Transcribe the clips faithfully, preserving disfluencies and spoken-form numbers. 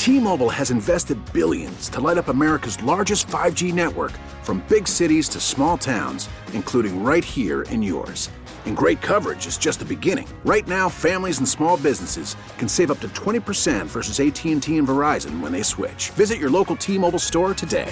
T-Mobile has invested billions to light up America's largest five G network, from big cities to small towns, including right here in yours. And great coverage is just the beginning. Right now, families and small businesses can save up to twenty percent versus A T and T and Verizon when they switch. Visit your local T-Mobile store today.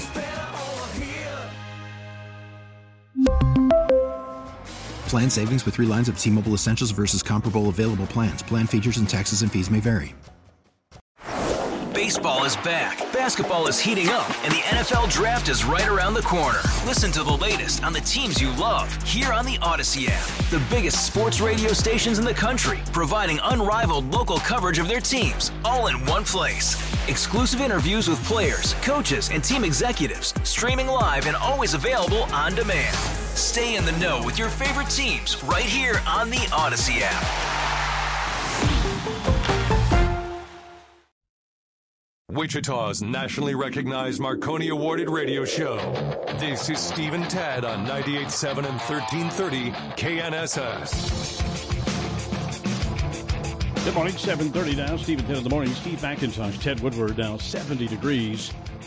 Plan savings with three lines of T-Mobile Essentials versus comparable available plans. Plan features and taxes and fees may vary. Baseball is back, basketball is heating up, and the N F L Draft is right around the corner. Listen to the latest on the teams you love here on the Odyssey app. The biggest sports radio stations in the country, providing unrivaled local coverage of their teams, all in one place. Exclusive interviews with players, coaches, and team executives, streaming live and always available on demand. Stay in the know with your favorite teams right here on the Odyssey app. Wichita's nationally recognized Marconi awarded radio show. This is Steve and Tad on ninety-eight point seven and thirteen thirty K N S S. Good morning, seven thirty now. Steve and Ted in the morning. Steve McIntosh, Ted Woodward, now seventy degrees.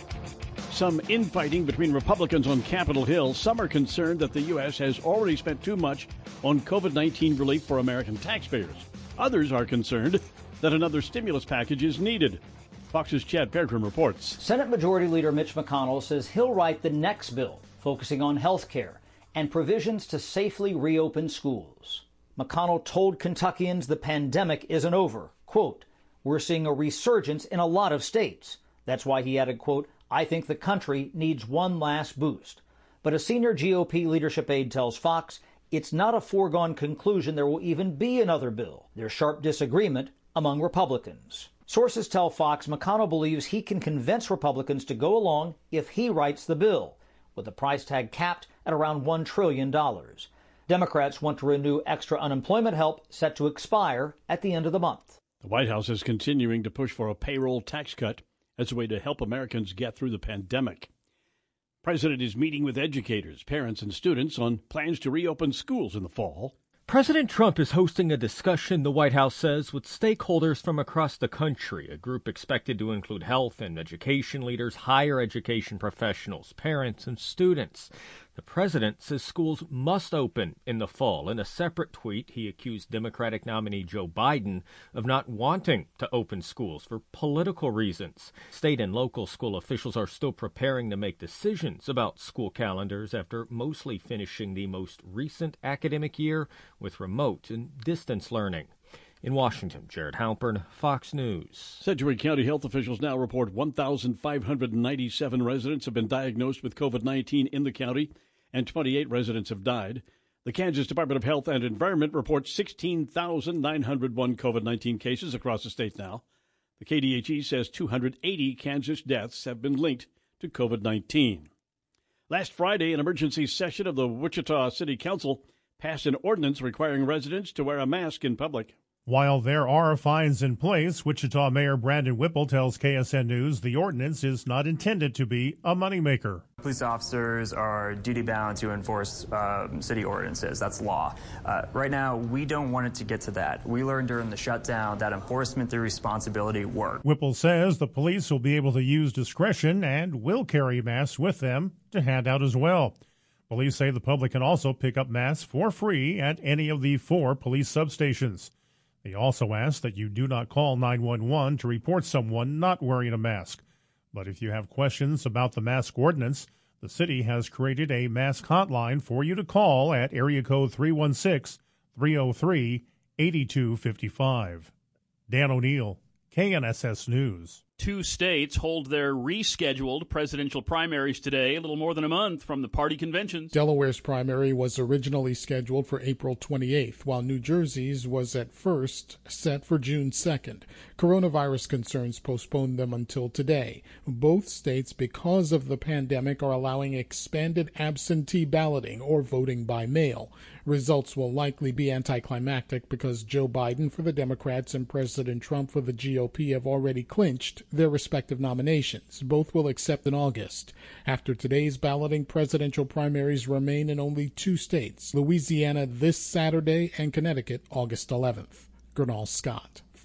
Some infighting between Republicans on Capitol Hill. Some are concerned that the U S has already spent too much on COVID nineteen relief for American taxpayers. Others are concerned that another stimulus package is needed. Fox's Chad Peregrine reports. Senate Majority Leader Mitch McConnell says he'll write the next bill focusing on health care and provisions to safely reopen schools. McConnell told Kentuckians the pandemic isn't over. Quote, "We're seeing a resurgence in a lot of states." That's why he added, quote, "I think the country needs one last boost." But a senior G O P leadership aide tells Fox it's not a foregone conclusion there will even be another bill. There's sharp disagreement among Republicans. Sources tell Fox McConnell believes he can convince Republicans to go along if he writes the bill, with the price tag capped at around one trillion dollars. Democrats want to renew extra unemployment help set to expire at the end of the month. The White House is continuing to push for a payroll tax cut as a way to help Americans get through the pandemic. The president is meeting with educators, parents, and students on plans to reopen schools in the fall. President Trump is hosting a discussion, the White House says, with stakeholders from across the country, a group expected to include health and education leaders, higher education professionals, parents, and students. The president says schools must open in the fall. In a separate tweet, he accused Democratic nominee Joe Biden of not wanting to open schools for political reasons. State and local school officials are still preparing to make decisions about school calendars after mostly finishing the most recent academic year with remote and distance learning. In Washington, Jared Halpern, Fox News. Sedgwick County health officials now report one thousand five hundred ninety-seven residents have been diagnosed with COVID nineteen in the county, and twenty-eight residents have died. The Kansas Department of Health and Environment reports sixteen thousand nine hundred one COVID nineteen cases across the state now. The K D H E says two hundred eighty Kansas deaths have been linked to COVID nineteen. Last Friday, an emergency session of the Wichita City Council passed an ordinance requiring residents to wear a mask in public. While there are fines in place, Wichita Mayor Brandon Whipple tells K S N News the ordinance is not intended to be a moneymaker. Police officers are duty-bound to enforce um, city ordinances. That's law. Uh, right now, we don't want it to get to that. We learned during the shutdown that enforcement through responsibility works. Whipple says the police will be able to use discretion and will carry masks with them to hand out as well. Police say the public can also pick up masks for free at any of the four police substations. They also ask that you do not call nine one one to report someone not wearing a mask. But if you have questions about the mask ordinance, the city has created a mask hotline for you to call at area code three one six, three oh three, eight two five five. Dan O'Neill, K N S S News. Two states hold their rescheduled presidential primaries today, a little more than a month from the party conventions. Delaware's primary was originally scheduled for April twenty-eighth, while New Jersey's was at first set for June second. Coronavirus concerns postponed them until today. Both states, because of the pandemic, are allowing expanded absentee balloting or voting by mail. Results will likely be anticlimactic because Joe Biden for the Democrats and President Trump for the G O P have already clinched their respective nominations. Both will accept in August. After today's balloting, presidential primaries remain in only two states, Louisiana this Saturday and Connecticut August eleventh. Gernal Scott,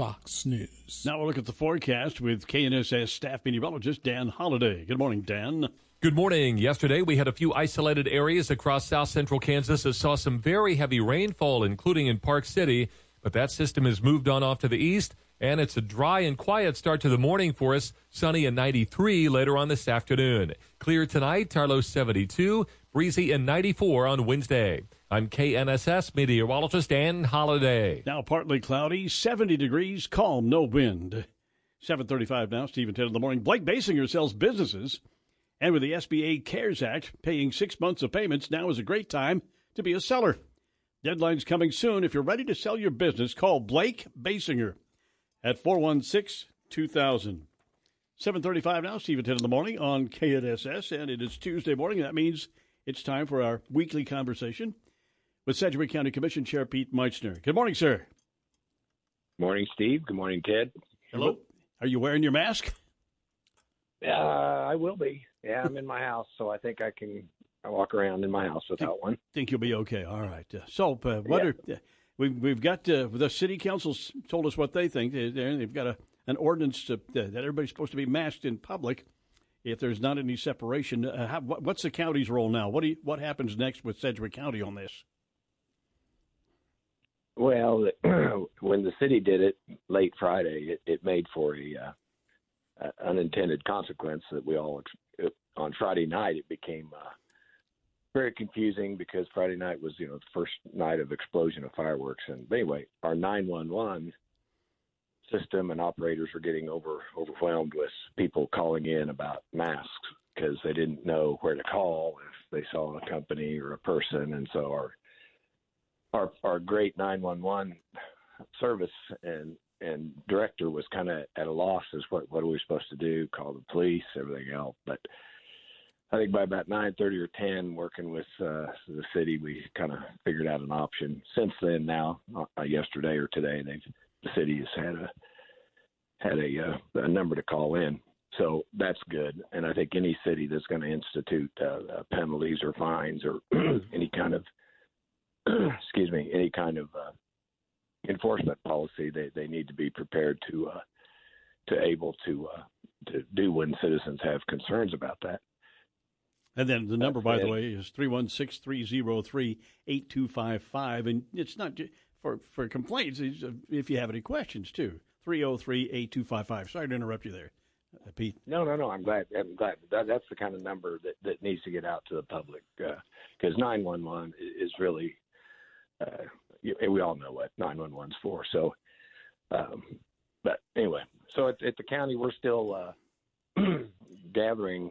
Fox News. Now we'll look at the forecast with K N S S staff meteorologist Dan Holliday. Good morning, Dan. Good morning. Yesterday, we had a few isolated areas across south central Kansas that saw some very heavy rainfall, including in Park City. But that system has moved on off to the east, and it's a dry and quiet start to the morning for us. Sunny and ninety-three later on this afternoon. Clear tonight, Tarlow seventy-two, breezy and ninety-four on Wednesday. I'm K N S S meteorologist Dan Holliday. Now partly cloudy, seventy degrees, calm, no wind. seven thirty-five now, Stephen ten in the morning. Blake Basinger sells businesses. And with the S B A CARES Act paying six months of payments, now is a great time to be a seller. Deadline's coming soon. If you're ready to sell your business, call Blake Basinger at four one six, two thousand. seven thirty-five now, Stephen ten in the morning on K N S S, and it is Tuesday morning. That means it's time for our weekly conversation with Sedgwick County Commission Chair Pete Meitzner. Good morning, sir. Morning, Steve. Good morning, Ted. Hello. Are you wearing your mask? Uh, I will be. Yeah, I'm in my house, so I think I can walk around in my house without think, one. Think you'll be okay. All right. Uh, so, uh, what yeah. are, uh, we've we've got uh, the city council's told us what they think. They, they've got a an ordinance to, uh, that everybody's supposed to be masked in public if there's not any separation. Uh, how, what, what's the county's role now? What do you, what happens next with Sedgwick County on this? Well, when the city did it late Friday, it, it made for a uh, uh, unintended consequence that we all it, on Friday night it became uh, very confusing because Friday night was you know the first night of explosion of fireworks, and anyway, our nine one one system and operators were getting over overwhelmed with people calling in about masks because they didn't know where to call if they saw a company or a person, and so our our our great nine one one service and and director was kind of at a loss as what what are we supposed to do? Call the police, everything else. But I think by about nine thirty or ten, working with uh, the city, we kind of figured out an option. Since then, now uh, yesterday or today, they've the city has had a had a, uh, a number to call in. So that's good. And I think any city that's going to institute uh, uh, penalties or fines or any kind of excuse me, any kind of uh, enforcement policy, they, they need to be prepared to uh, to able to uh, to do when citizens have concerns about that. And then the number, by the way, is three one six, three oh three, eight two five five. And it's not just for, for complaints, it's if you have any questions, too. three oh three, eight two five five. Sorry to interrupt you there, uh, Pete. No, no, no. I'm glad. I'm glad. That, that's the kind of number that, that needs to get out to the public because uh, nine one one is really Uh, we all know what nine one one's for. So, um, but anyway, so at, at the county, we're still uh, gathering.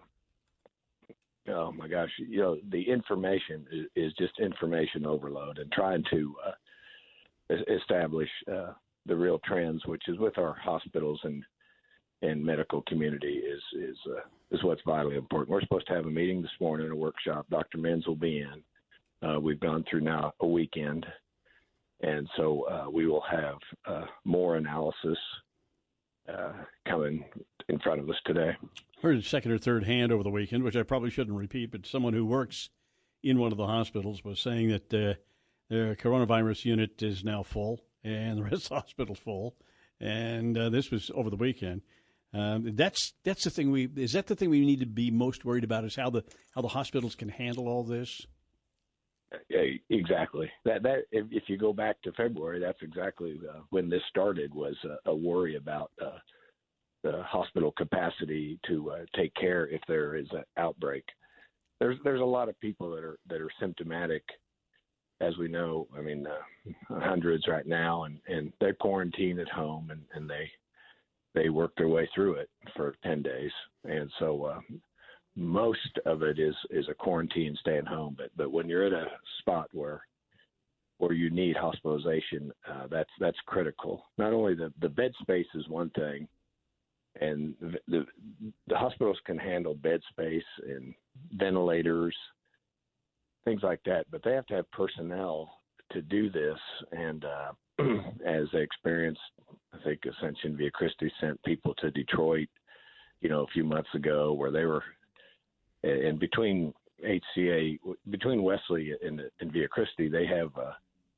Oh my gosh, you know, the information is, is just information overload, and trying to uh, establish uh, the real trends, which is with our hospitals and and medical community, is is uh, is what's vitally important. We're supposed to have a meeting this morning, a workshop. Doctor Menz will be in. Uh, we've gone through now a weekend, and so uh, we will have uh, more analysis uh, coming in front of us today. Heard a second or third hand over the weekend, which I probably shouldn't repeat, but someone who works in one of the hospitals was saying that uh, their coronavirus unit is now full and the rest of the hospital's full, and uh, this was over the weekend. Um, that's that's the thing we is that the thing we need to be most worried about is how the how the hospitals can handle all this. Yeah, exactly. That that if, if you go back to February, that's exactly uh, when this started. Was a, a worry about uh, the hospital capacity to uh, take care if there is an outbreak. There's there's a lot of people that are that are symptomatic, as we know. I mean, uh, hundreds right now, and, and they're quarantined at home, and, and they they work their way through it for ten days, and so. Uh, Most of it is, is a quarantine, staying home. But but when you're at a spot where where you need hospitalization, uh, that's that's critical. Not only the, the bed space is one thing, and the, the the hospitals can handle bed space and ventilators, things like that. But they have to have personnel to do this. And uh, as they experienced, I think Ascension Via Christi sent people to Detroit, you know, a few months ago, where they were. And between H C A, between Wesley and, and Via Christi, they have uh,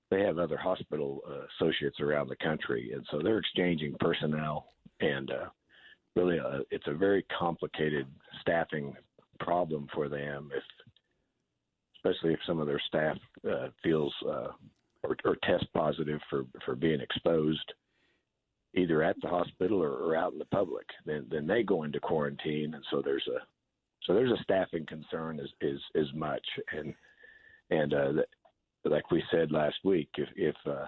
they have other hospital uh, associates around the country, and so they're exchanging personnel, and uh, really uh, it's a very complicated staffing problem for them, if especially if some of their staff uh, feels uh, or, or test positive for, for being exposed either at the hospital or, or out in the public. Then then they go into quarantine, and so there's a so there's a staffing concern as is as much, and and uh, like we said last week, if if uh,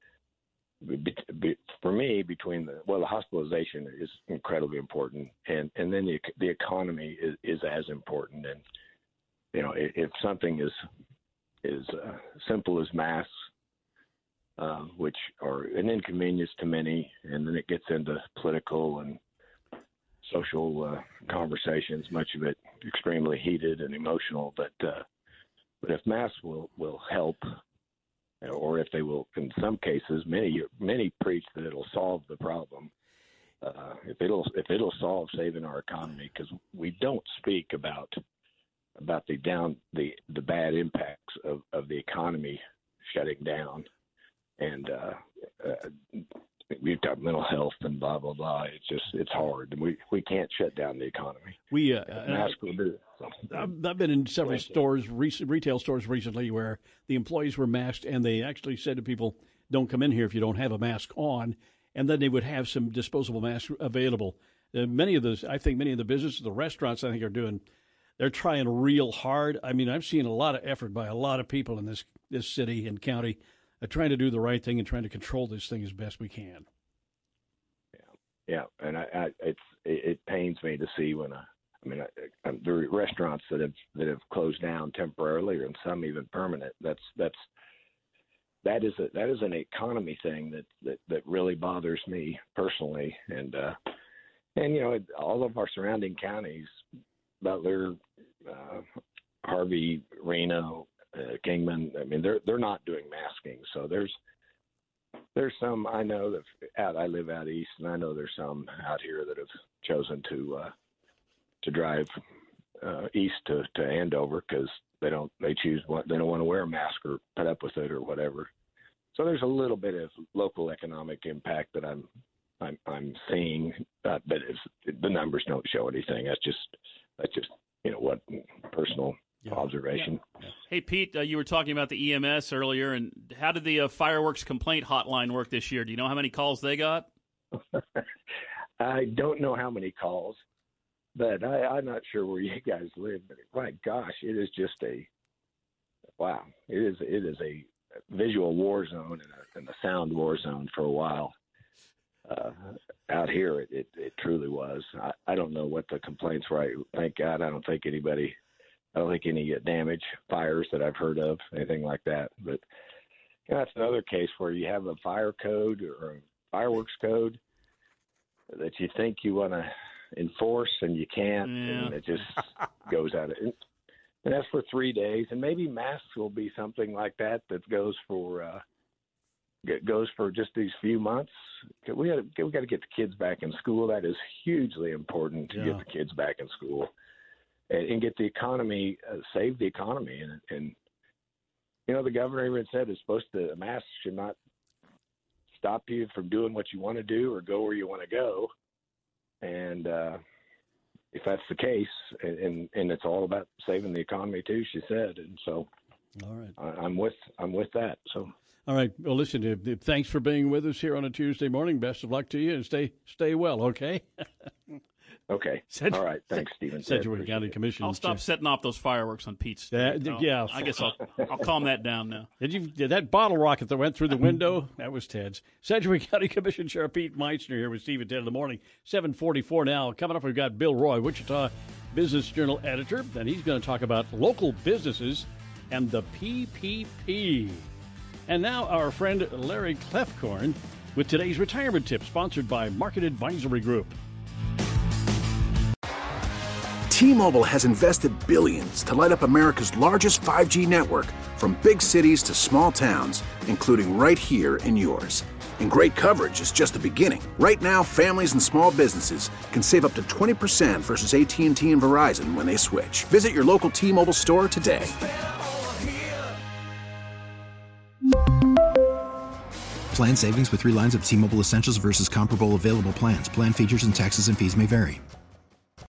be, be, for me, between the well, the hospitalization is incredibly important, and, and then the the economy is, is as important. And you know, if, if something is is uh, simple as masks, uh, which are an inconvenience to many, and then it gets into political and social uh, conversations, much of it extremely heated and emotional. But uh, but if masks will will help, or if they will, in some cases, many many preach that it'll solve the problem. Uh, if it'll if it'll solve saving our economy, because we don't speak about about the down the the bad impacts of, of the economy shutting down, and uh, uh, we talk mental health and blah blah blah. It's just it's hard. We we can't shut down the economy. We uh, masks will do it. So, I've, I've been in several stores, retail stores recently, where the employees were masked, and they actually said to people, "Don't come in here if you don't have a mask on." And then they would have some disposable masks available. Uh, many of those, I think, many of the businesses, the restaurants, I think, are doing. They're trying real hard. I mean, I've seen a lot of effort by a lot of people in this this city and county, uh, trying to do the right thing and trying to control this thing as best we can. Yeah, and I, I it's it, it pains me to see when I, I mean, I, I, there are restaurants that have that have closed down temporarily, and some even permanent. That's that's that is a that is an economy thing that that, that really bothers me personally, and uh, and you know all of our surrounding counties, Butler, uh, Harvey, Reno, uh, Kingman. I mean, they're they're not doing masking, so there's. There's some I know that out. I live out east, and I know there's some out here that have chosen to uh, to drive uh, east to, to Andover because they don't they choose what they don't want to wear a mask or put up with it or whatever. So there's a little bit of local economic impact that I'm I'm, I'm seeing, uh, but it's, the numbers don't show anything. That's just that's just you know what personal. Yeah. Observation. Yeah. Hey, Pete, uh, you were talking about the E M S earlier, and how did the uh, fireworks complaint hotline work this year? Do you know how many calls they got? I don't know how many calls, but I, I'm not sure where you guys live. But my gosh, it is just a wow. It is it is a visual war zone and a, and a sound war zone for a while. Uh, out here, it, it, it truly was. I, I don't know what the complaints were. Thank God, I don't think anybody. I don't think any damage, fires that I've heard of, anything like that. But you know, that's another case where you have a fire code or a fireworks code that you think you want to enforce and you can't, yeah. and it just goes out of it. And that's for three days. And maybe masks will be something like that that goes for uh, goes for just these few months. We got we got to get the kids back in school. That is hugely important to yeah. get the kids back in school. And get the economy, uh, save the economy. And, and, you know, the governor even said it's supposed to, a mask should not stop you from doing what you want to do or go where you want to go. And uh, if that's the case, and, and, and it's all about saving the economy too, she said. And so all right. I, I'm with I'm with that. So. All right. Well, listen, thanks for being with us here on a Tuesday morning. Best of luck to you, and stay stay well, okay? Okay. Sedgwick, all right. Thanks, Stephen. Sedgwick County Commission. I'll stop setting off those fireworks on Pete's. Uh, yeah. I guess I'll I'll calm that down now. Did you did that bottle rocket that went through the window? That was Ted's. Sedgwick County Commission Chair Pete Meitzner here with Stephen Ted in the morning. seven forty-four now. Coming up, we've got Bill Roy, Wichita Business Journal editor, and he's going to talk about local businesses and the P P P. And now our friend Larry Klefkorn with today's retirement tip, sponsored by Market Advisory Group. T-Mobile has invested billions to light up America's largest five G network, from big cities to small towns, including right here in yours. And great coverage is just the beginning. Right now, families and small businesses can save up to twenty percent versus A T and T and Verizon when they switch. Visit your local T-Mobile store today. Plan savings with three lines of T-Mobile Essentials versus comparable available plans. Plan features and taxes and fees may vary.